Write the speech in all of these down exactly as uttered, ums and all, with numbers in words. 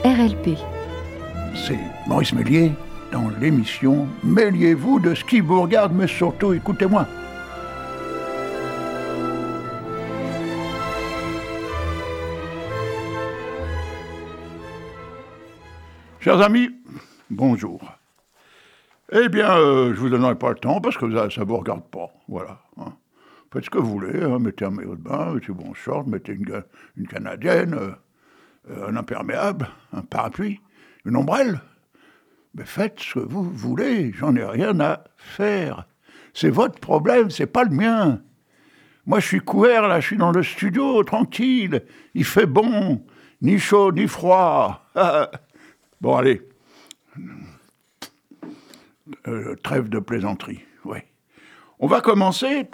R L P. C'est Maurice Méliès dans l'émission « Mêliez-vous de ce qui vous regarde, mais surtout écoutez-moi ». Chers amis, bonjour. Eh bien, euh, je vous donnerai pas le temps parce que ça ne vous regarde pas, voilà. Hein. Faites ce que vous voulez, hein. Mettez un maillot de bain, mettez bon short, mettez une, une canadienne, euh, un imperméable, un parapluie, une ombrelle. Mais faites ce que vous voulez, j'en ai rien à faire. C'est votre problème, c'est pas le mien. Moi, je suis couvert, là, je suis dans le studio, tranquille. Il fait bon, ni chaud, ni froid. Bon, allez. Euh, trêve de plaisanterie, oui. On va commencer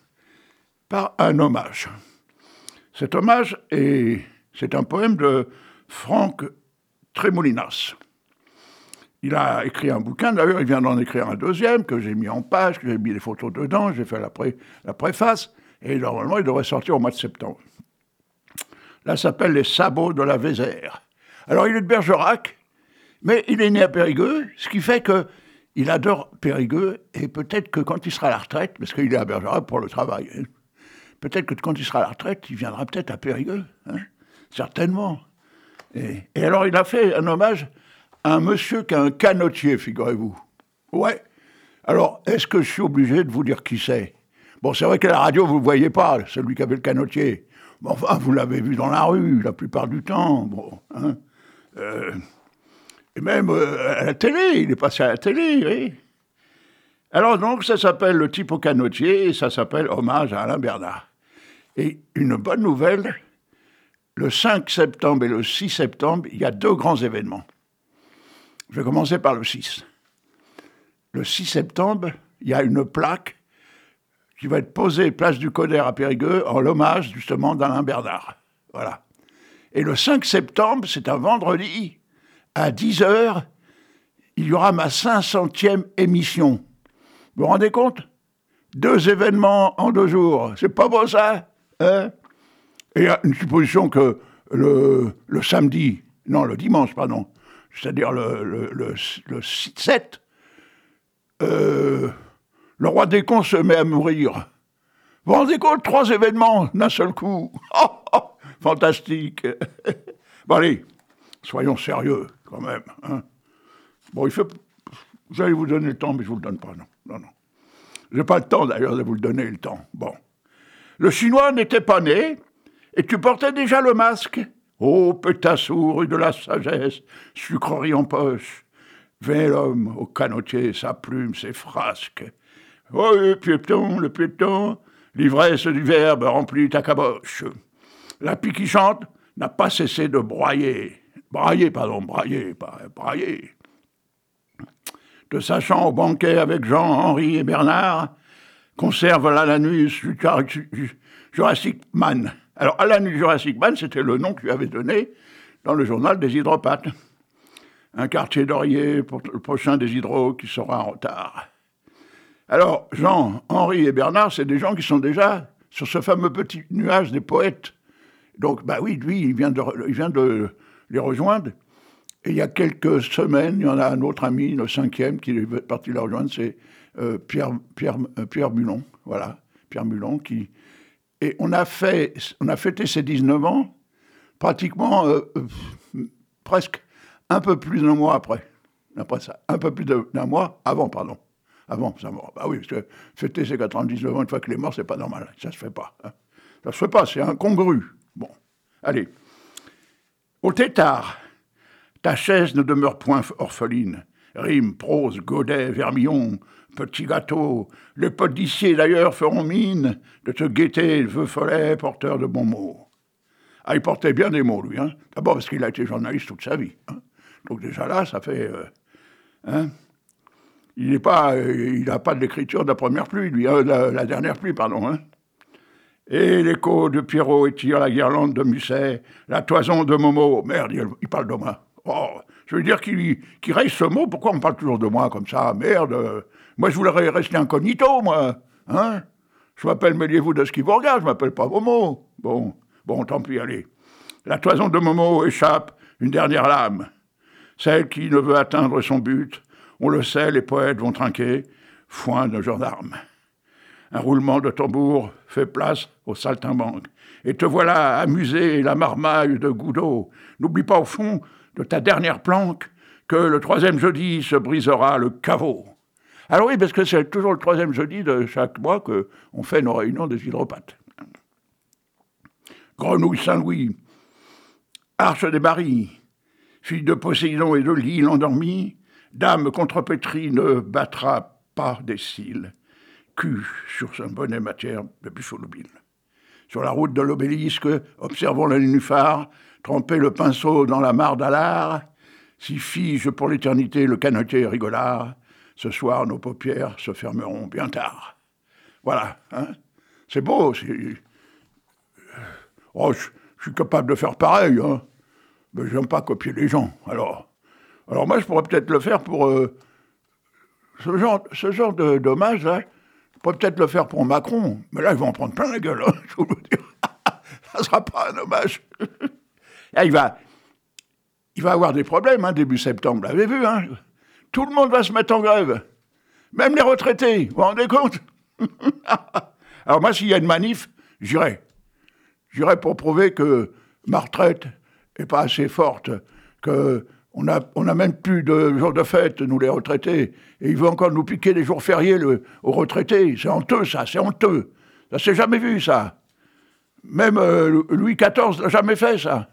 par un hommage. Cet hommage, est, c'est un poème de Franck Tremolinas. Il a écrit un bouquin, d'ailleurs, il vient d'en écrire un deuxième, que j'ai mis en page, que j'ai mis les photos dedans, j'ai fait la, pré, la préface, et normalement, il devrait sortir au mois de septembre. Là, ça s'appelle « Les sabots de la Vézère ». Alors, il est de Bergerac, mais il est né à Périgueux, ce qui fait qu'il adore Périgueux, et peut-être que quand il sera à la retraite, parce qu'il est à Bergerac pour le travail, hein, peut-être que quand il sera à la retraite, il viendra peut-être à Périgueux, hein, certainement. Et, et alors, il a fait un hommage à un monsieur qui a un canotier, figurez-vous. Ouais. Alors, est-ce que je suis obligé de vous dire qui c'est ? Bon, c'est vrai qu'à la radio, vous ne le voyez pas, celui qui avait le canotier. Bon, enfin, vous l'avez vu dans la rue, la plupart du temps. Bon, hein. Euh, et même euh, à la télé, il est passé à la télé, oui. Alors donc, ça s'appelle Le type au canotier, et ça s'appelle Hommage à Alain Bernard. Et une bonne nouvelle, le cinq septembre et le six septembre, il y a deux grands événements. Je vais commencer par le six. Le six septembre, il y a une plaque qui va être posée place du Coder à Périgueux en l'hommage justement d'Alain Bernard. Voilà. Et le cinq septembre, c'est un vendredi, à dix heures, il y aura ma cinq centième émission. Vous vous rendez compte ? Deux événements en deux jours. C'est pas beau ça, hein ? Et il y a une supposition que le, le samedi, non, le dimanche, pardon, c'est-à-dire le, le, le, le sept, euh, le roi des cons se met à mourir. Vous vous rendez compte ? Trois événements d'un seul coup. Oh, oh, fantastique. Bon, allez, soyons sérieux, quand même. Hein. Bon, il fait... J'allais vous donner le temps, mais je ne vous le donne pas, non. Non, non. Je n'ai pas le temps, d'ailleurs, de vous le donner, le temps. Bon. Le Chinois n'était pas né, et tu portais déjà le masque. Ô pétassou, rue de la sagesse, sucrerie en poche. Vint l'homme au canotier, sa plume, ses frasques. Oh, le piéton, le piéton, l'ivresse du verbe remplit ta caboche. La pie qui chante n'a pas cessé de broyer. Brailler, pardon, brailler, pas brailler. De sachant au banquet avec Jean, Henri et Bernard, conserve l'Alanus Jurassic Man. Alors, Alanus Jurassic Man, c'était le nom qu'il avait donné dans le journal des hydropathes. Un quartier d'Orier pour le prochain des hydros qui sera en retard. Alors, Jean, Henri et Bernard, c'est des gens qui sont déjà sur ce fameux petit nuage des poètes. Donc, bah oui, lui, il vient de, il vient de les rejoindre. Et il y a quelques semaines, il y en a un autre ami, le cinquième, qui est parti les rejoindre, c'est euh, Pierre, Pierre, euh, Pierre Mulon. Voilà, Pierre Mulon qui... Et on a, fait, on a fêté ses dix-neuf ans, pratiquement, euh, euh, presque un peu plus d'un mois après. Après ça, un peu plus d'un mois avant, pardon. Avant sa mort. Bah oui, parce que fêter ses quatre-vingt-dix-neuf ans une fois qu'il est mort, c'est pas normal. Ça se fait pas. Hein. Ça se fait pas, c'est incongru. Bon, allez. Au tétard, ta chaise ne demeure point orpheline. Rime, prose, godet, vermillon, petit gâteau. Les potes d'ici, d'ailleurs, feront mine de te guetter, le vœu follet, porteur de bons mots. Ah, il portait bien des mots, lui. Hein. D'abord parce qu'il a été journaliste toute sa vie. Hein. Donc déjà là, ça fait... Euh, hein. Il n'a pas, euh, pas de l'écriture de la première pluie, lui. Hein, la, la dernière pluie, pardon. Hein. Et l'écho de Pierrot étire la guirlande de Musset, la toison de Momo. Merde, il, il parle de moi. Oh, je veux dire qu'il, qu'il reste ce mot, pourquoi on parle toujours de moi comme ça ? Merde, moi je voudrais rester incognito, moi. Hein ? Je m'appelle Mêliez-vous de ce qui vous regarde, je m'appelle pas Momo. Bon, bon, tant pis, allez. La toison de Momo échappe une dernière lame, celle qui ne veut atteindre son but. On le sait, les poètes vont trinquer, foin de gendarmes. Un roulement de tambour fait place au saltimbanque. Et te voilà amusé, la marmaille de Goudot. N'oublie pas au fond de ta dernière planque que le troisième jeudi se brisera le caveau. Alors oui, parce que c'est toujours le troisième jeudi de chaque mois qu'on fait nos réunions des hydropathes. Grenouille Saint-Louis, Arche des Maries, fille de Poséidon et de l'île endormie, dame contrepétrie ne battra pas des cils. Cul sur son bonnet matière de Buffalo-Bill. Sur la route de l'obélisque, observons le nénuphar, tremper le pinceau dans la mare d'Alard, si fige pour l'éternité le canotier rigolard, ce soir nos paupières se fermeront bien tard. Voilà, hein, c'est beau, c'est... Oh, je, je suis capable de faire pareil, hein, mais j'aime pas copier les gens, alors... Alors moi, je pourrais peut-être le faire pour... Euh, ce genre, ce genre de dommage, là, je pourrais peut-être le faire pour Macron, mais là, ils vont en prendre plein la gueule, hein, je vous le dis. Ça ne sera pas un hommage. Là, il va, il va avoir des problèmes, hein, début septembre, vous l'avez vu, hein. Tout le monde va se mettre en grève. Même les retraités, vous vous rendez compte? Alors moi, s'il y a une manif, j'irai. J'irai pour prouver que ma retraite n'est pas assez forte, qu'on n'a on a même plus de jours de fête, nous les retraités, et il veut encore nous piquer les jours fériés le, aux retraités. C'est honteux, ça, c'est honteux. Ça s'est jamais vu, ça. Même euh, Louis quatorze n'a jamais fait, ça.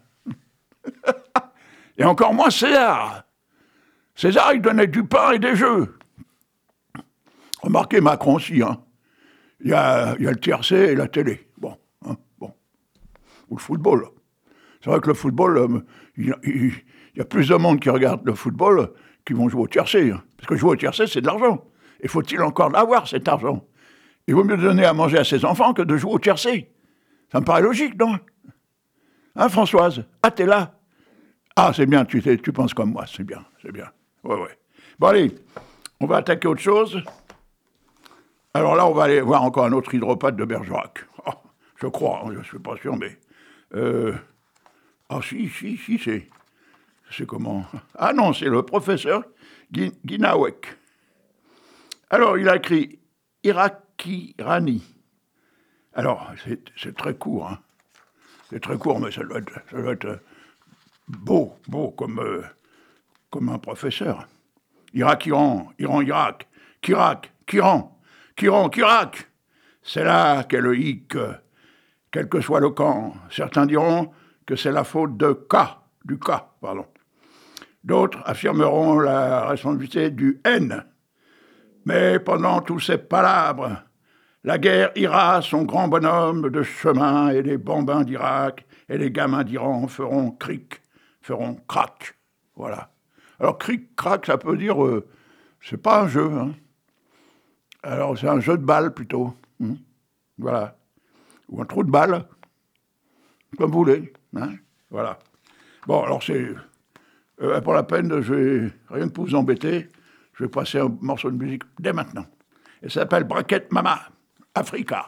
Et encore moins César. César, il donnait du pain et des jeux. Remarquez Macron aussi, hein. Il y a, il y a le T R C et la télé. Bon, hein, bon. Ou le football. C'est vrai que le football, euh, il, il, il y a plus de monde qui regarde le football qui vont jouer au T R C. Hein. Parce que jouer au T R C, c'est de l'argent. Et faut-il encore l'avoir, cet argent? Il vaut mieux donner à manger à ses enfants que de jouer au T R C. Ça me paraît logique, non? Hein, Françoise? Ah, t'es là? Ah, c'est bien, tu, tu penses comme moi, c'est bien, c'est bien. Ouais, ouais. Bon, allez, on va attaquer autre chose. Alors là, on va aller voir encore un autre hydropathe de Bergerac. Oh, je crois, hein, je ne suis pas sûr, mais... Euh... Ah, si, si, si, c'est... C'est comment? Ah non, c'est le professeur Guinawek. Alors, il a écrit Iraki Rani. Alors, c'est, c'est très court, hein. C'est très court, mais ça doit être, ça doit être beau, beau comme, euh, comme un professeur. Irak, Iran, Iran, Irak, Kirak, Kiran, Kiran, Kirak. C'est là qu'est le hic, quel que soit le camp. Certains diront que c'est la faute de K, du K, pardon. D'autres affirmeront la responsabilité du N. Mais pendant tous ces palabres, la guerre ira son grand bonhomme de chemin et les bambins d'Irak et les gamins d'Iran feront cric, feront crac. Voilà. Alors cric, crac, ça peut dire, euh, c'est pas un jeu. Hein. Alors c'est un jeu de balle plutôt. Hein. Voilà. Ou un trou de balle, comme vous voulez. Hein. Voilà. Bon, alors c'est... Euh, pour la peine, je vais, rien que pour vous embêter, je vais passer un morceau de musique dès maintenant. Et ça s'appelle Braquette Mama, Africa.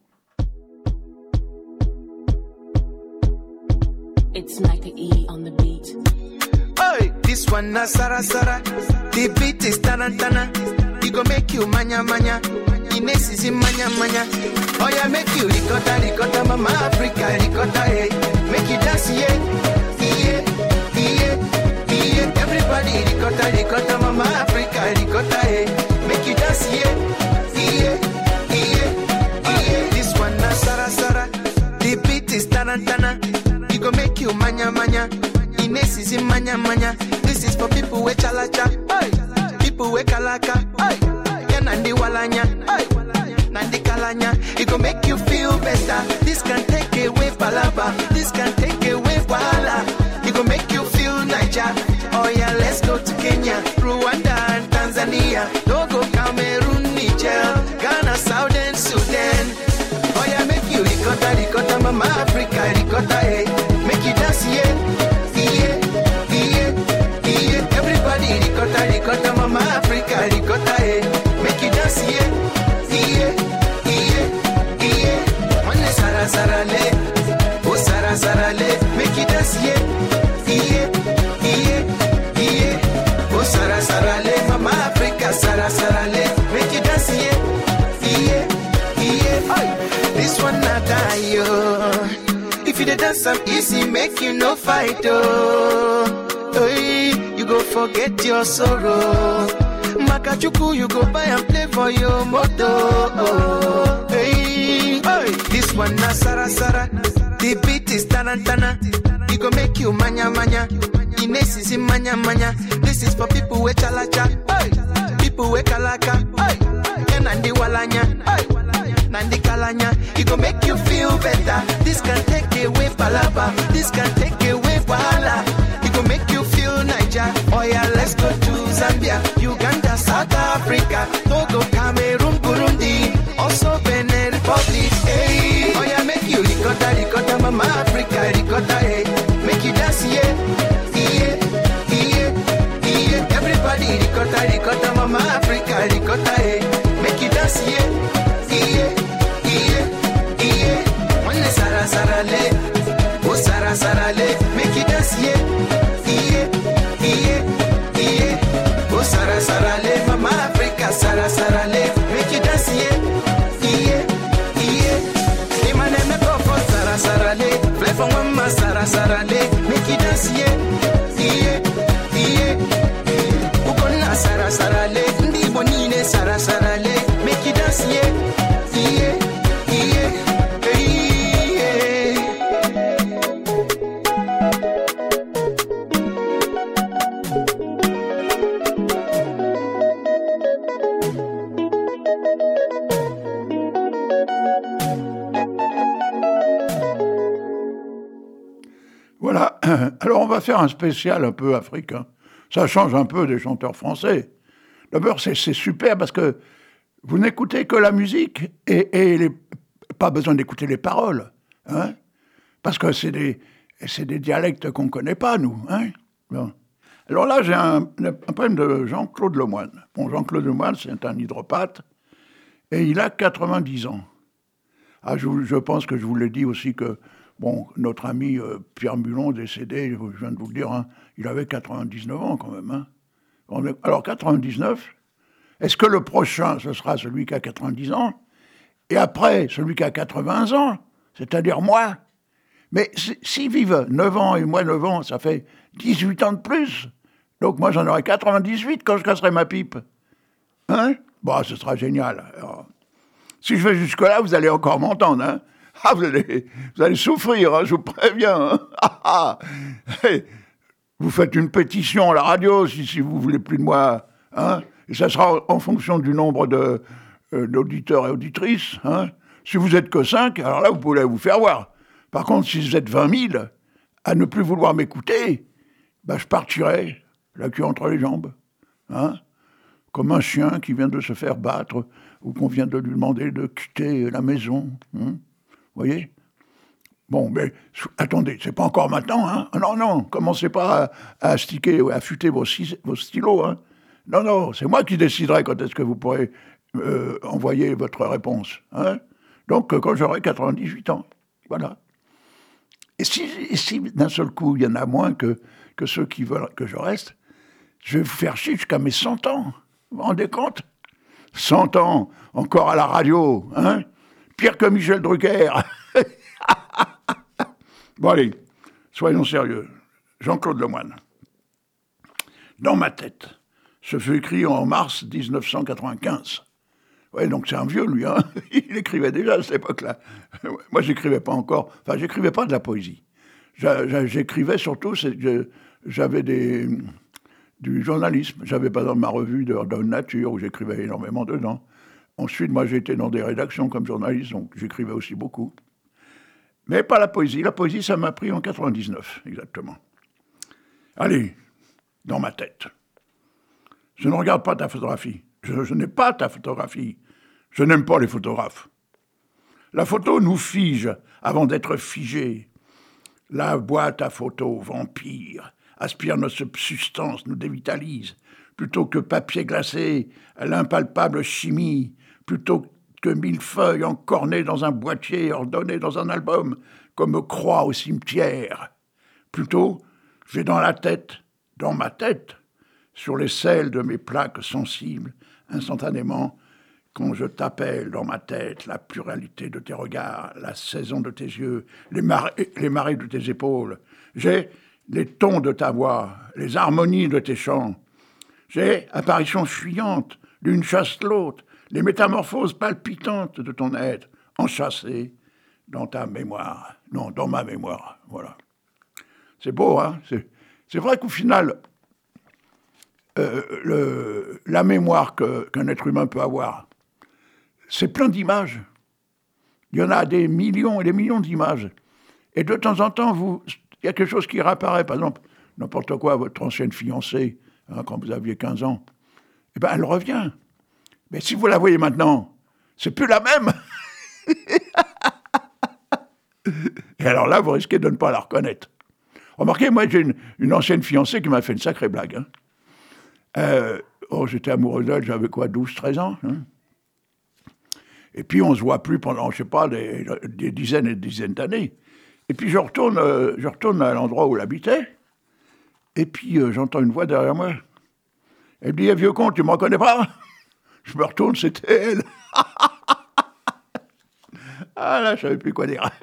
It's Micah E on the beat. Hey, this one na Sara Sara. The beat is tarantana. We go make you manya manya. Ines is in manya manya. Oh yeah, make you ricotta ricotta, mama Africa ricotta. Hey, make you dance yeah, yeah, yeah, yeah. Everybody ricotta ricotta, mama Africa ricotta. Hey, make you dance yeah, yeah, yeah, yeah. This one na Sara Sara. The beat is tarantana. We go make you manya manya. Ines is in manya manya. This is for people with chalacha, hey. People with kalaka, hey. Yeah, nandi walanya, hey. Nandi kalanya. It go make you feel better. This can take away palaba. This can take away wahala. It go make you feel Niger. Oh yeah, let's go to Kenya, Rwanda and Tanzania. Togo, Cameroon, Niger, Ghana, Southern Sudan. Oh yeah, make you ricotta, ricotta, mama Africa, ricotta, hey. Make you dance, yeah, yeah, yeah, yeah. Everybody ricotta, ricotta, mama Africa, ricotta, hey. Make you dance, yeah, yeah, yeah, yeah. One Sara Sara le, oh Sara Sara le. Make you dance, yeah, yeah. dance am easy, make you no fight, oh. Hey, you go forget your sorrow. Makachuku, you go buy and play for your moto, oh. Hey, hey, this one na Sara Sara. The beat is tarantana. It go make you manya manya. Ines is in manya manya. This is for people with chalacha. Hey, people with kalaka. Hey, Nandi walanya. Hey, Nandi kalanya. It go make you feel better. This can take away palaba. This can take away wahala. It go make you feel Niger. Oh yeah, let's go to Zambia, Uganda, South Africa, Togo, Cameroon, Burundi, also Benin Republic. Hey, oh yeah, make you ricotta, ricotta, mama Africa, ricotta, hey, make you dance, yeah, yeah, yeah, yeah. Everybody ricotta, ricotta, mama Africa, ricotta, hey, make you dance, yeah, yeah, yeah, yeah. One Sara Sara le, oh Sara Sara le, make you dance, yeah, yeah, yeah, yeah. Oh Sara Sara le, mama Africa, Sara Sara le, make you dance, yeah, yeah, yeah. Imane me go for Sara Sara le, play for mama Sara Sara le, make you dance, yeah, yeah, yeah. Ukona Sara Sara le, ndi bonine Sara Sara le, make you dance, yeah, yeah, yeah, yeah. Voilà, alors on va faire un spécial un peu africain. Ça change un peu des chanteurs français. D'abord, c'est, c'est super parce que vous n'écoutez que la musique et, et les, pas besoin d'écouter les paroles. Hein, parce que c'est des, c'est des dialectes qu'on ne connaît pas, nous. Hein, bon. Alors là, j'ai un, un poème de Jean-Claude Lemoine. Bon, Jean-Claude Lemoine, c'est un hydropathe et il a quatre-vingt-dix ans. Ah, je, je pense que je vous l'ai dit aussi que bon, notre ami euh, Pierre Mulon, décédé, je viens de vous le dire, hein, il avait quatre-vingt-dix-neuf ans quand même. Hein. Alors quatre-vingt-dix-neuf, est-ce que le prochain, ce sera celui qui a quatre-vingt-dix ans, et après, celui qui a quatre-vingts ans, c'est-à-dire moi? Mais s'ils vivent neuf ans et moi neuf ans, ça fait dix-huit ans de plus. Donc moi, j'en aurai quatre-vingt-dix-huit quand je casserai ma pipe. Hein? Bon, ce sera génial. Alors, si je vais jusque-là, vous allez encore m'entendre, hein? Ah, vous allez, vous allez souffrir, hein, je vous préviens. Hein. Ah, ah. Hey, vous faites une pétition à la radio si, si vous voulez plus de moi. Hein, et ça sera en fonction du nombre de, euh, d'auditeurs et auditrices. Hein. Si vous êtes que cinq, alors là, vous pouvez vous faire voir. Par contre, si vous êtes vingt mille à ne plus vouloir m'écouter, ben, je partirai la queue entre les jambes. Hein, comme un chien qui vient de se faire battre ou qu'on vient de lui demander de quitter la maison. Hein. Vous voyez? Bon, mais attendez, c'est pas encore maintenant, hein? Non, non, commencez pas à, à sticker ou à affûter vos, vos stylos, hein? Non, non, c'est moi qui déciderai quand est-ce que vous pourrez euh, envoyer votre réponse, hein? Donc, quand j'aurai quatre-vingt-dix-huit ans, voilà. Et si, et si d'un seul coup, il y en a moins que, que ceux qui veulent que je reste, je vais vous faire chier jusqu'à mes cent ans. Vous vous rendez compte? cent ans, encore à la radio, hein? Pire que Michel Drucker. Bon, allez, soyons sérieux. Jean-Claude Lemoine. Dans ma tête. Ce fut écrit en mars dix-neuf cent quatre-vingt-quinze. Ouais, donc c'est un vieux, lui, hein. Il écrivait déjà à cette époque-là. Moi, j'écrivais pas encore. Enfin, j'écrivais pas de la poésie. J'écrivais surtout, c'est que j'avais des, du journalisme. J'avais, par exemple, ma revue de, de Nature, où j'écrivais énormément dedans. Ensuite, moi, j'étais dans des rédactions comme journaliste, donc j'écrivais aussi beaucoup. Mais pas la poésie. La poésie, ça m'a pris en quatre-vingt-dix-neuf, exactement. Allez, dans ma tête. Je ne regarde pas ta photographie. Je, je n'ai pas ta photographie. Je n'aime pas les photographes. La photo nous fige avant d'être figée. La boîte à photos, vampire, aspire notre substance, nous dévitalise. Plutôt que papier glacé, à l'impalpable chimie, plutôt que mille feuilles encornées dans un boîtier, ordonnées dans un album, comme croix au cimetière. Plutôt, j'ai dans la tête, dans ma tête, sur les selles de mes plaques sensibles, instantanément, quand je t'appelle dans ma tête, la pluralité de tes regards, la saison de tes yeux, les marées, les marées de tes épaules. J'ai les tons de ta voix, les harmonies de tes chants. J'ai apparition fuyante l'une chasse l'autre, les métamorphoses palpitantes de ton être, enchâssées dans ta mémoire. Non, dans ma mémoire, voilà. C'est beau, hein. C'est, c'est vrai qu'au final, euh, le, la mémoire que, qu'un être humain peut avoir, c'est plein d'images. Il y en a des millions et des millions d'images. Et de temps en temps, vous, il y a quelque chose qui réapparaît. Par exemple, n'importe quoi, votre ancienne fiancée, hein, quand vous aviez quinze ans, eh ben, elle revient. Mais si vous la voyez maintenant, c'est plus la même. Et alors là, vous risquez de ne pas la reconnaître. Remarquez, moi, j'ai une, une ancienne fiancée qui m'a fait une sacrée blague. Hein. Euh, oh, j'étais amoureux d'elle, j'avais quoi, douze, treize ans. Hein. Et puis, on ne se voit plus pendant, je ne sais pas, des, des dizaines et des dizaines d'années. Et puis, je retourne, euh, je retourne à l'endroit où elle habitait. Et puis, euh, j'entends une voix derrière moi. Elle me dit, eh, vieux con, tu ne me reconnais pas? Je me retourne, c'était elle. Ah là, je ne savais plus quoi dire.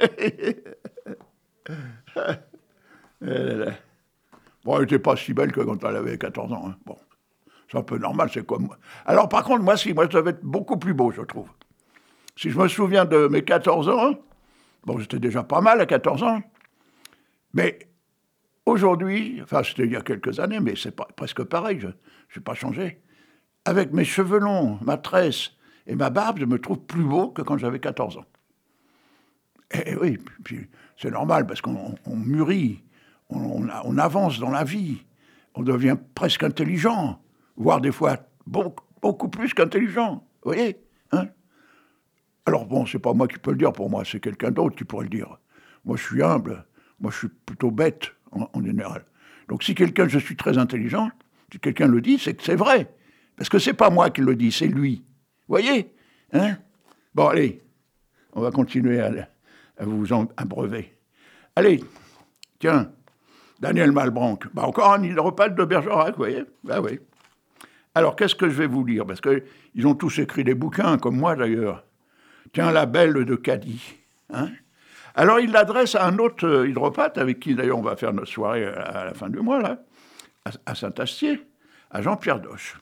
Bon, elle n'était pas si belle que quand elle avait quatorze ans. Hein. Bon, c'est un peu normal, c'est comme moi. Alors, par contre, moi, si, moi, je devais être beaucoup plus beau, je trouve. Si je me souviens de mes quatorze ans, bon, j'étais déjà pas mal à quatorze ans, mais aujourd'hui, enfin, c'était il y a quelques années, mais c'est pas, presque pareil, je n'ai pas changé. Avec mes cheveux longs, ma tresse et ma barbe, je me trouve plus beau que quand j'avais quatorze ans. Et, et oui, puis c'est normal, parce qu'on on mûrit, on, on, on avance dans la vie, on devient presque intelligent, voire des fois beaucoup, beaucoup plus qu'intelligent, vous voyez, hein? Alors bon, c'est pas moi qui peux le dire pour moi, c'est quelqu'un d'autre qui pourrait le dire. Moi, je suis humble, moi, je suis plutôt bête, en, en général. Donc si quelqu'un, je suis très intelligent, si quelqu'un le dit, c'est que c'est vrai. Parce que c'est pas moi qui le dis, c'est lui. Vous voyez, hein? Bon, allez, on va continuer à, à vous en abreuver. Allez, tiens, Daniel Malbranche, bah encore un hydropathe de Bergerac, vous voyez? Bah oui. Alors, qu'est-ce que je vais vous lire? Parce qu'ils ont tous écrit des bouquins, comme moi d'ailleurs. Tiens, la belle de Cadix. Hein? Alors, il l'adresse à un autre hydropathe, avec qui d'ailleurs on va faire notre soirée à la fin du mois, là, à Saint-Astier, à Jean-Pierre Doche.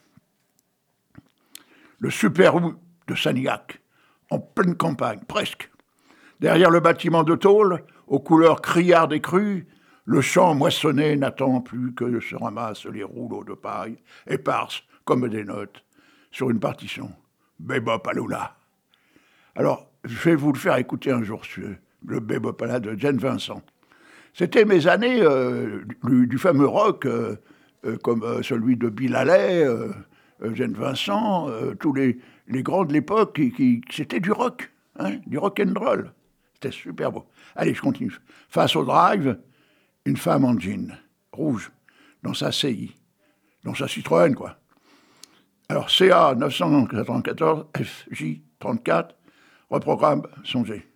Le super-hou de Sanilhac, en pleine campagne, presque. Derrière le bâtiment de tôle, aux couleurs criardes et crues, le champ moissonné n'attend plus que se ramassent les rouleaux de paille, éparses comme des notes, sur une partition. Bebop Alula. Alors, je vais vous le faire écouter un jour, le Bebop Alula de Gene Vincent. C'était mes années euh, du, du fameux rock, euh, euh, comme euh, celui de Bill Haley, euh, euh, Gene Vincent, euh, tous les, les grands de l'époque, qui, qui, c'était du rock, hein, du rock and roll. C'était super beau. Allez, je continue. Face au drive, une femme en jean, rouge, dans sa C I, dans sa Citroën, quoi. Alors, C A neuf cent quatre-vingt-quatorze, F J trente-quatre, reprogramme songé.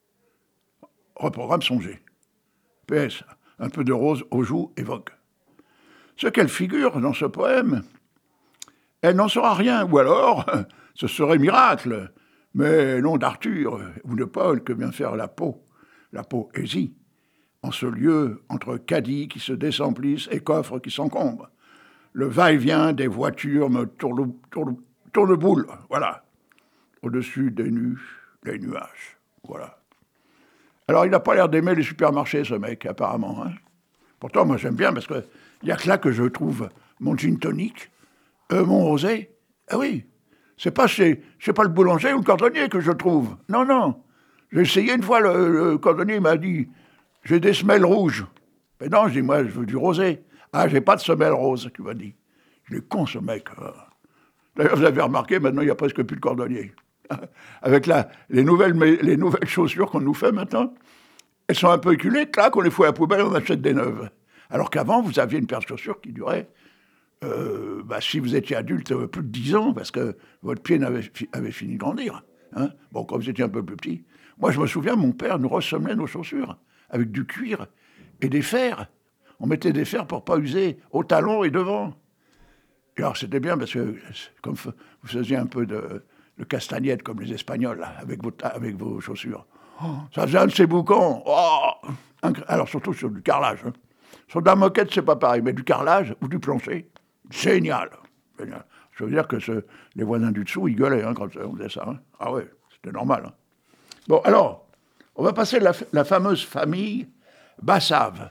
Reprogramme songé. P S, un peu de rose aux joues évoque. Ce qu'elle figure dans ce poème, elle n'en saura rien, ou alors, ce serait miracle, mais non d'Arthur ou de Paul que vient faire la peau, la poésie, en ce lieu entre caddies qui se désemplissent et coffres qui s'encombrent. Le va-et-vient des voitures me tourne, tourne, tourne boule, voilà. Au-dessus des nues, les nuages, voilà. Alors, il n'a pas l'air d'aimer les supermarchés, ce mec, apparemment. Hein. Pourtant, moi, j'aime bien, parce qu'il n'y a que là que je trouve mon gin tonic, euh, mon rosé. Ah oui, c'est pas chez, c'est pas le boulanger ou le cordonnier que je trouve. Non, non. J'ai essayé une fois, le, le cordonnier m'a dit, j'ai des semelles rouges. Mais non, je dis, moi, je veux du rosé. Ah, j'ai pas de semelles roses, tu m'as dit. Il est con, ce mec. D'ailleurs, vous avez remarqué, maintenant, il n'y a presque plus de cordonnier. Avec la, les, nouvelles, les nouvelles chaussures qu'on nous fait maintenant, elles sont un peu éculées, clac, on les fout à la poubelle, on achète des neuves. Alors qu'avant, vous aviez une paire de chaussures qui durait, euh, bah, si vous étiez adulte, plus de dix ans, parce que votre pied avait, avait fini de grandir. Hein. Bon, quand vous étiez un peu plus petit. Moi, je me souviens, mon père nous ressemelait nos chaussures avec du cuir et des fers. On mettait des fers pour ne pas user au talon et devant. Et alors, c'était bien parce que, comme vous faisiez un peu de, de castagnettes comme les Espagnols, là, avec, vos, avec vos chaussures. Oh, ça faisait un de ces boucans. Oh, alors surtout sur du carrelage. Hein. Sur de la moquette, c'est pas pareil, mais du carrelage ou du plancher, génial. génial. Je veux dire que ce, les voisins du dessous, ils gueulaient hein, quand on faisait ça. Hein. Ah ouais, c'était normal. Hein. Bon, alors, on va passer la, la fameuse famille Bassave.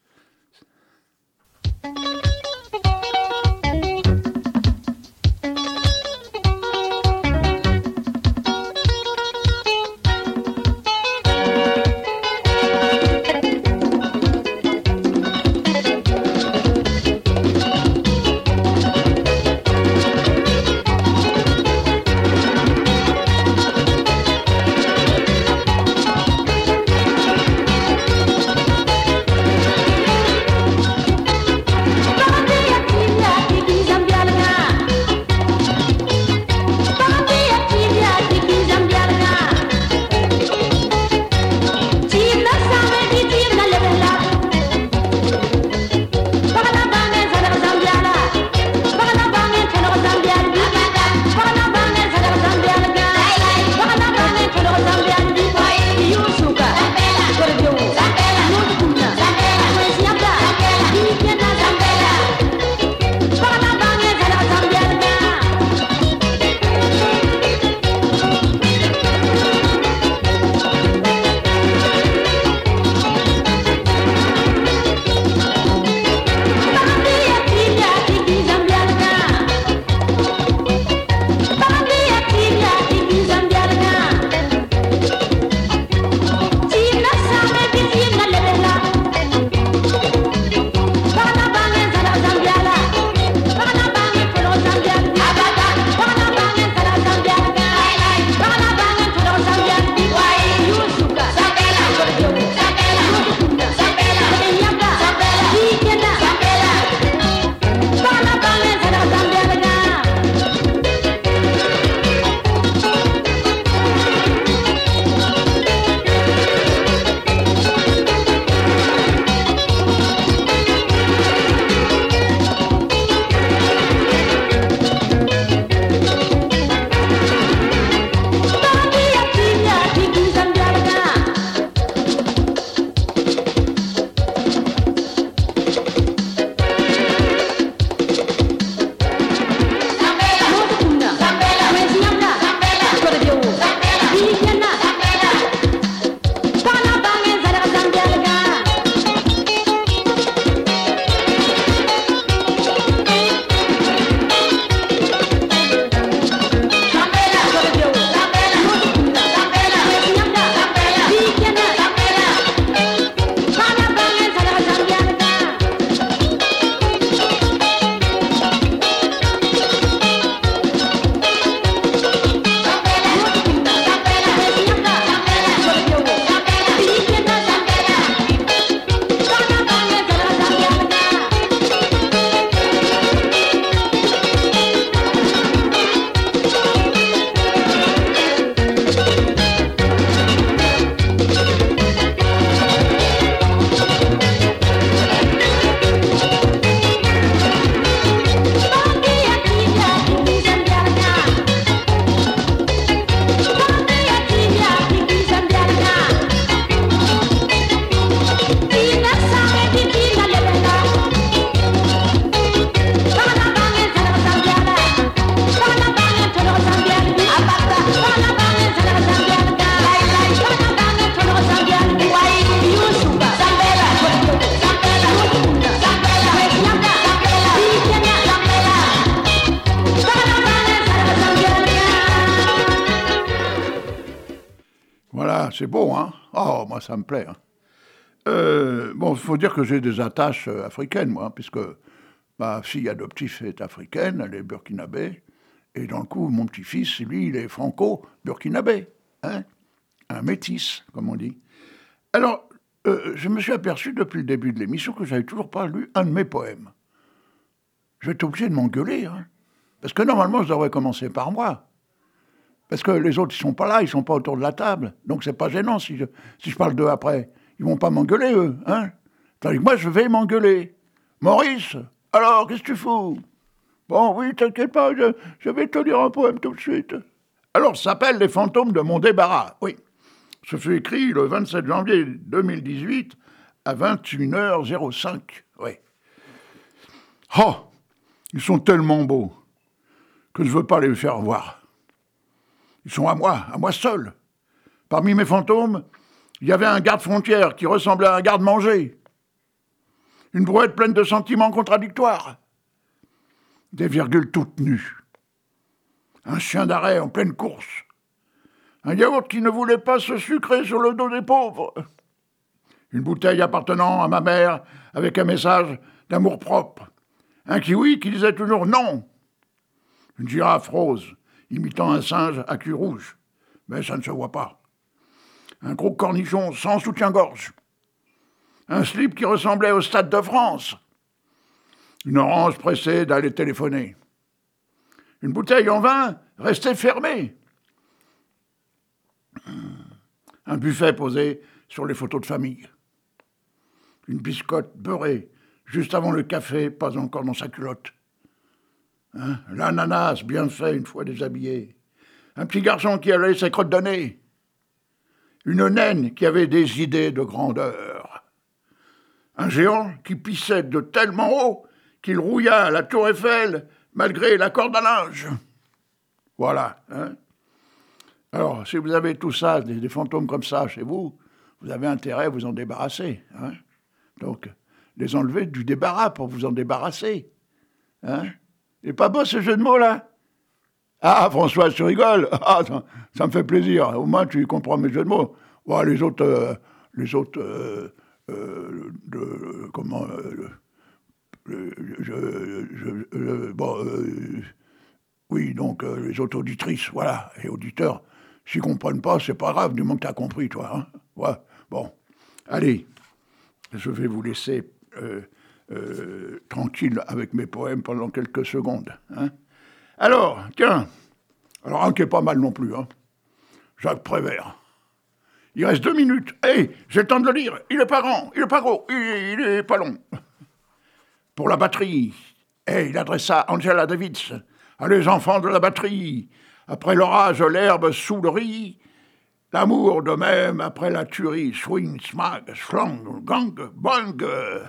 C'est beau, hein? Oh, moi, ça me plaît. Hein. Euh, bon, il faut dire que j'ai des attaches euh, africaines, moi, puisque ma fille adoptive est africaine, elle est burkinabé, et dans le coup, mon petit-fils, lui, il est franco-burkinabé, hein? Un métis, comme on dit. Alors, euh, je me suis aperçu depuis le début de l'émission que j'avais toujours pas lu un de mes poèmes. Je vais être obligé de m'engueuler, hein? Parce que normalement, je devrais commencer par moi. Parce que les autres, ils sont pas là, ils sont pas autour de la table. Donc, c'est pas gênant si je, si je parle d'eux après. Ils vont pas m'engueuler, eux, hein. Tandis que moi, je vais m'engueuler. Maurice, alors, qu'est-ce que tu fous? Bon, oui, t'inquiète pas, je, je vais te lire un poème tout de suite. Alors, ça s'appelle Les fantômes de mon débarras. Oui. Ce fut écrit le vingt-sept janvier deux mille dix-huit à vingt et une heures zéro cinq. Oui. Oh, ils sont tellement beaux que je ne veux pas les faire voir. Ils sont à moi, à moi seul. Parmi mes fantômes, il y avait un garde-frontière qui ressemblait à un garde-manger. Une brouette pleine de sentiments contradictoires. Des virgules toutes nues. Un chien d'arrêt en pleine course. Un yaourt qui ne voulait pas se sucrer sur le dos des pauvres. Une bouteille appartenant à ma mère avec un message d'amour-propre. Un kiwi qui disait toujours non. Une girafe rose imitant un singe à cul rouge. Mais ça ne se voit pas. Un gros cornichon sans soutien-gorge. Un slip qui ressemblait au Stade de France. Une orange pressée d'aller téléphoner. Une bouteille en vin restée fermée. Un buffet posé sur les photos de famille. Une biscotte beurrée juste avant le café, pas encore dans sa culotte. Hein? L'ananas bien fait une fois déshabillé. Un petit garçon qui allait ses crottes de nez. Une naine qui avait des idées de grandeur. Un géant qui pissait de tellement haut qu'il rouilla la tour Eiffel malgré la corde à linge. Voilà. Hein? Alors, si vous avez tout ça, des, des fantômes comme ça chez vous, vous avez intérêt à vous en débarrasser. Hein? Donc, les enlever du débarras pour vous en débarrasser. Hein? Il n'est pas beau ce jeu de mots, là? Ah, François, tu rigoles? Ah, ça, ça me fait plaisir. Au moins, tu comprends mes jeux de mots. Bon, les autres... Euh, les autres... Euh, euh, de, comment... Euh, euh, je, je, euh, bon... Euh, oui, donc, euh, les autres auditrices, voilà, et auditeurs, s'ils ne comprennent pas, c'est pas grave, du moment que tu as compris, toi. Hein? Ouais, bon. Allez, je vais vous laisser euh, euh, tranquille avec mes poèmes pendant quelques secondes. Hein? Alors, tiens, alors un qui est pas mal non plus, hein? Jacques Prévert. Il reste deux minutes. Hé, hey, j'ai le temps de le lire. Il est pas grand, il est pas gros, il, il est pas long. Pour la batterie, hey, il adressa à Angela Davis. À les enfants de la batterie, après l'orage, l'herbe sous le riz, l'amour de même après la tuerie, swing, smag, schlang, gang, bang.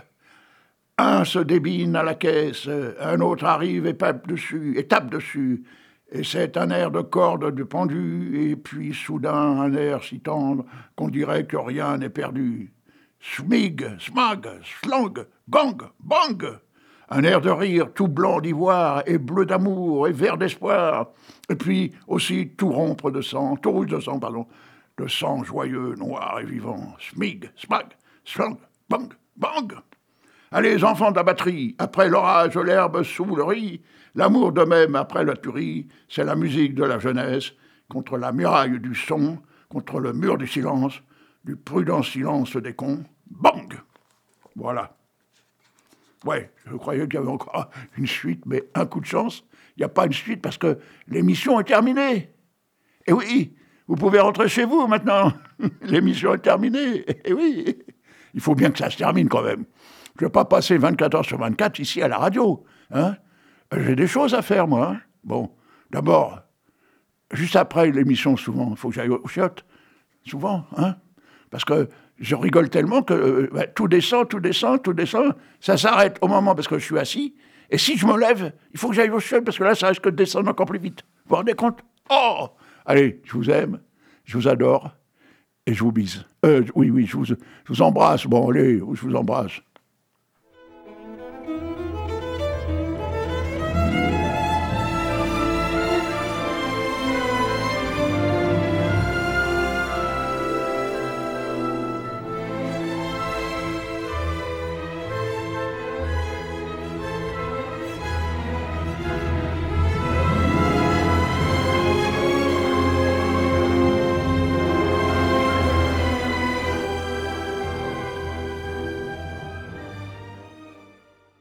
Un se débine à la caisse, un autre arrive et tape dessus, et tape dessus, et c'est un air de corde de pendu, et puis soudain un air si tendre qu'on dirait que rien n'est perdu. Smig, smag, schlang, gang, bang. Un air de rire tout blanc d'ivoire et bleu d'amour et vert d'espoir. Et puis aussi tout rompre de sang, tout rouge de sang, pardon, de sang joyeux, noir et vivant. Smig, smag, slang, bang, bang. Allez, enfants de la batterie, après l'orage, l'herbe sous le riz, l'amour de même après la tuerie, c'est la musique de la jeunesse, contre la muraille du son, contre le mur du silence, du prudent silence des cons. Bang! Voilà. Ouais, je croyais qu'il y avait encore une suite, mais un coup de chance, il n'y a pas une suite parce que l'émission est terminée. Et oui, vous pouvez rentrer chez vous maintenant. L'émission est terminée. Et oui, il faut bien que ça se termine quand même. Je ne vais pas passer vingt-quatre heures sur vingt-quatre ici à la radio. Hein? J'ai des choses à faire, moi. Hein? Bon, d'abord, juste après l'émission, souvent, il faut que j'aille aux chiottes. Souvent, hein? Parce que je rigole tellement que euh, bah, tout descend, tout descend, tout descend. Ça s'arrête au moment parce que je suis assis. Et si je me lève, il faut que j'aille au chiottes parce que là, ça risque de descendre encore plus vite. Vous vous rendez compte? Oh! Allez, je vous aime, je vous adore et je vous bise. Euh, oui, oui, je vous, je vous embrasse. Bon, allez, je vous embrasse.